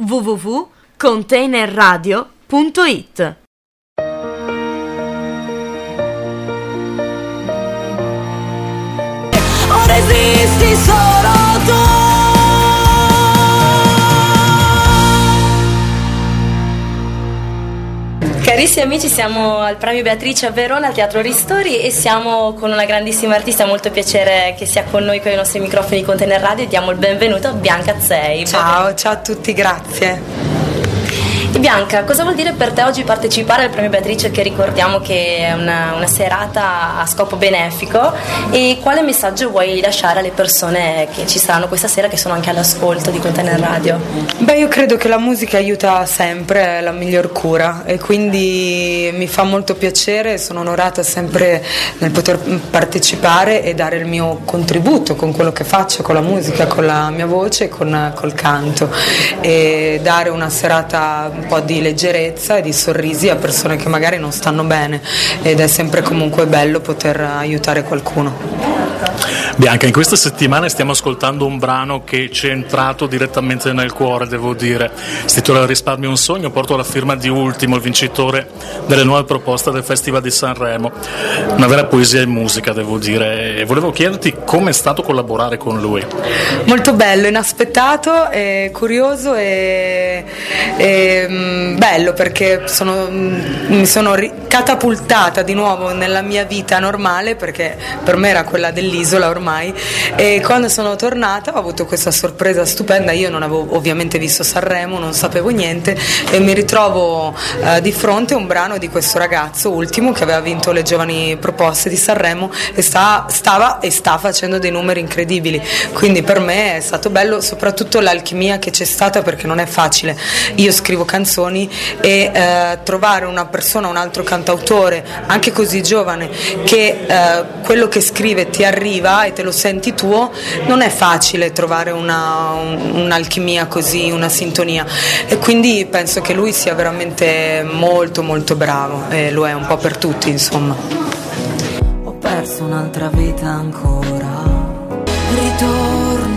www.containerradio.it. Ora esisti solo tu. Carissimi amici, siamo al Premio Beatrice a Verona, al Teatro Ristori, e siamo con una grandissima artista. Molto piacere che sia con noi con i nostri microfoni di Container Radio, e diamo il benvenuto a Bianca Azzei. Ciao a tutti, grazie. E Bianca, cosa vuol dire per te oggi partecipare al Premio Beatrice, che ricordiamo che è una serata a scopo benefico, e quale messaggio vuoi lasciare alle persone che ci saranno questa sera, che sono anche all'ascolto di Container Radio? Beh, io credo che la musica aiuta sempre, è la miglior cura, e quindi mi fa molto piacere, sono onorata sempre nel poter partecipare e dare il mio contributo con quello che faccio, con la musica, con la mia voce, col canto, e dare una serata un po' di leggerezza e di sorrisi a persone che magari non stanno bene, ed è sempre comunque bello poter aiutare qualcuno. Bianca, in queste settimane stiamo ascoltando un brano che ci è entrato direttamente nel cuore, devo dire. Si intitola Risparmio un sogno, porto la firma di Ultimo, il vincitore delle nuove proposte del Festival di Sanremo. Una vera poesia e musica, devo dire, e volevo chiederti come è stato collaborare con lui. Molto bello, inaspettato, curioso e bello, perché mi sono catapultata di nuovo nella mia vita normale, perché per me era quella dell'isola ormai, e quando sono tornata ho avuto questa sorpresa stupenda. Io non avevo ovviamente visto Sanremo, non sapevo niente, e mi ritrovo di fronte a un brano di questo ragazzo Ultimo, che aveva vinto le giovani proposte di Sanremo e stava e sta facendo dei numeri incredibili, quindi per me è stato bello, soprattutto l'alchimia che c'è stata, perché non è facile. Io scrivo canzoni e trovare una persona, un altro cantautore anche così giovane, che quello che scrive ti arriva e te lo senti tuo, non è facile trovare un'alchimia così, una sintonia, e quindi penso che lui sia veramente molto molto bravo, e lo è un po' per tutti, insomma. Ho perso un'altra vita ancora, ritorno.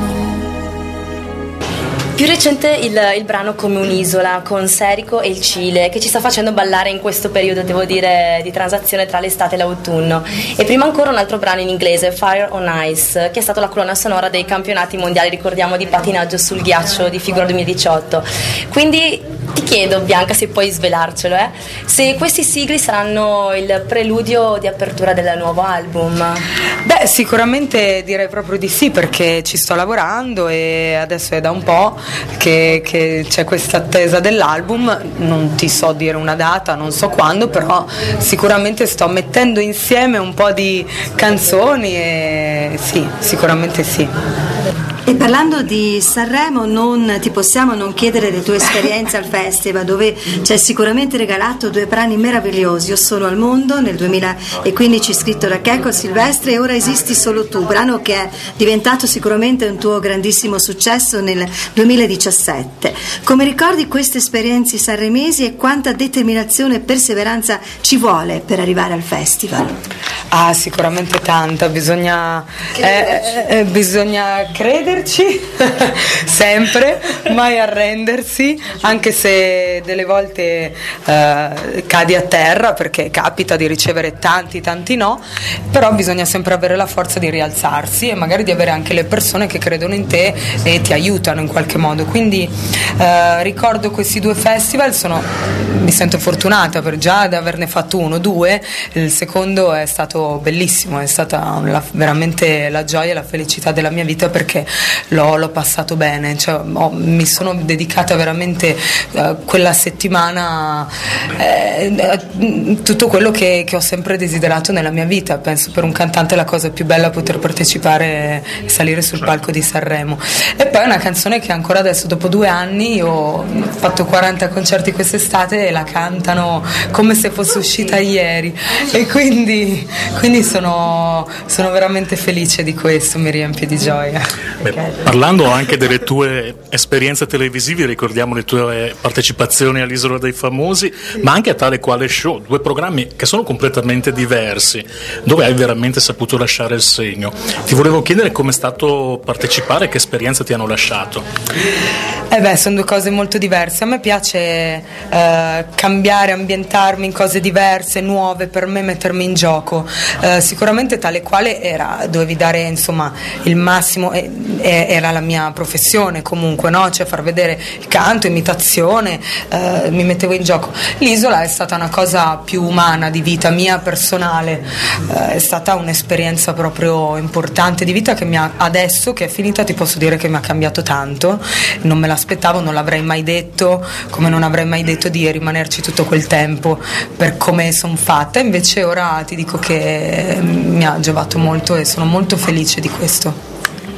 Più recente il brano Come un'isola, con Serico e il Cile, che ci sta facendo ballare in questo periodo, devo dire, di transazione tra l'estate e l'autunno. E prima ancora un altro brano in inglese, Fire on Ice, che è stato la colonna sonora dei campionati mondiali, ricordiamo, di patinaggio sul ghiaccio di Figura 2018. Quindi ti chiedo, Bianca, se puoi svelarcelo, se questi sigli saranno il preludio di apertura del nuovo album. Beh, sicuramente direi proprio di sì, perché ci sto lavorando e adesso è da un po' che c'è questa attesa dell'album. Non ti so dire una data, non so quando, però sicuramente sto mettendo insieme un po' di canzoni, e sì, sicuramente sì. E parlando di Sanremo, non ti possiamo non chiedere le tue esperienze al festival, dove ci hai sicuramente regalato 2 brani meravigliosi: Io sono al mondo nel 2015, scritto da Checco Silvestre, e Ora esisti solo tu, brano che è diventato sicuramente un tuo grandissimo successo nel 2017. Come ricordi queste esperienze sanremesi, e quanta determinazione e perseveranza ci vuole per arrivare al festival? Sicuramente tanta, bisogna crederci sempre, mai arrendersi, anche se delle volte cadi a terra, perché capita di ricevere tanti no, però bisogna sempre avere la forza di rialzarsi, e magari di avere anche le persone che credono in te e ti aiutano in qualche modo. Quindi ricordo questi 2 festival, mi sento fortunata per già ad averne fatto 1, 2, il secondo è stato bellissimo, è stata veramente la gioia e la felicità della mia vita, perché l'ho passato bene, cioè, mi sono dedicata veramente quella settimana tutto quello che ho sempre desiderato nella mia vita. Penso per un cantante è la cosa più bella poter partecipare e salire sul palco di Sanremo. E poi è una canzone che ancora adesso, dopo 2 anni, ho fatto 40 concerti quest'estate e la cantano come se fosse uscita ieri, e quindi sono veramente felice di questo, mi riempie di gioia. Beh, Parlando anche delle tue esperienze televisive, ricordiamo le tue partecipazioni all'Isola dei Famosi, ma anche a Tale Quale Show, 2 programmi che sono completamente diversi, dove hai veramente saputo lasciare il segno. Ti volevo chiedere come è stato partecipare, che esperienza ti hanno lasciato. Sono 2 cose molto diverse. A me piace cambiare, ambientarmi in cose diverse, nuove, per me mettermi in gioco. Sicuramente Tale Quale dovevi dare insomma il massimo, era la mia professione comunque, no? Cioè far vedere il canto, imitazione, mi mettevo in gioco. L'Isola è stata una cosa più umana, di vita mia personale, è stata un'esperienza proprio importante di vita che adesso che è finita ti posso dire che mi ha cambiato tanto. Non me l'aspettavo, non l'avrei mai detto, come non avrei mai detto di rimanerci tutto quel tempo per come sono fatta. Invece ora ti dico che mi ha giovato molto e sono molto felice di questo.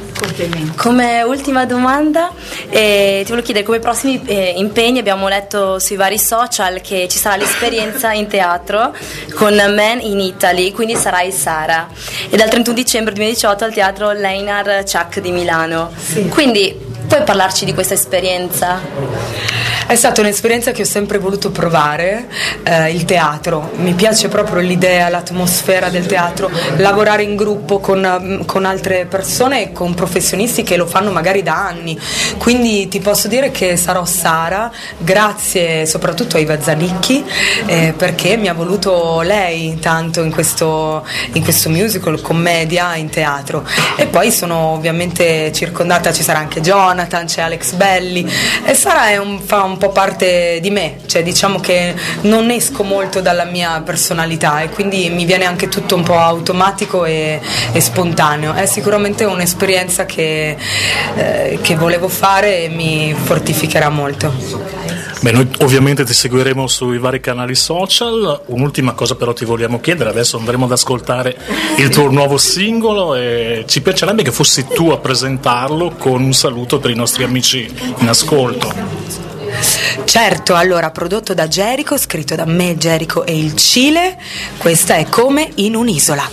Come ultima domanda ti volevo chiedere come prossimi impegni. Abbiamo letto sui vari social che ci sarà l'esperienza in teatro con Men in Italy, quindi sarai Sara, e dal 31 dicembre 2018 al teatro Leinar Ciak di Milano. Sì. Quindi puoi parlarci di questa esperienza? È stata un'esperienza che ho sempre voluto provare, il teatro. Mi piace proprio l'idea, l'atmosfera del teatro, lavorare in gruppo con altre persone e con professionisti che lo fanno magari da anni. Quindi ti posso dire che sarò Sara, grazie soprattutto a Iva Zanicchi, perché mi ha voluto lei tanto in questo musical, commedia in teatro. E poi sono ovviamente circondata, ci sarà anche Jonathan, c'è Alex Belli, e Sara fa un po' parte di me, cioè diciamo che non esco molto dalla mia personalità e quindi mi viene anche tutto un po' automatico e spontaneo. È sicuramente un'esperienza che volevo fare e mi fortificherà molto. Beh, noi ovviamente ti seguiremo sui vari canali social. Un'ultima cosa però ti vogliamo chiedere, adesso andremo ad ascoltare il tuo nuovo singolo e ci piacerebbe che fossi tu a presentarlo con un saluto per i nostri amici in ascolto. Certo, allora, prodotto da Gerico, scritto da me, Gerico e il Cile, questa è Come in un'isola.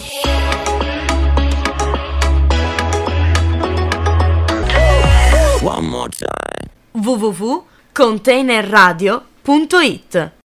www.containerradio.it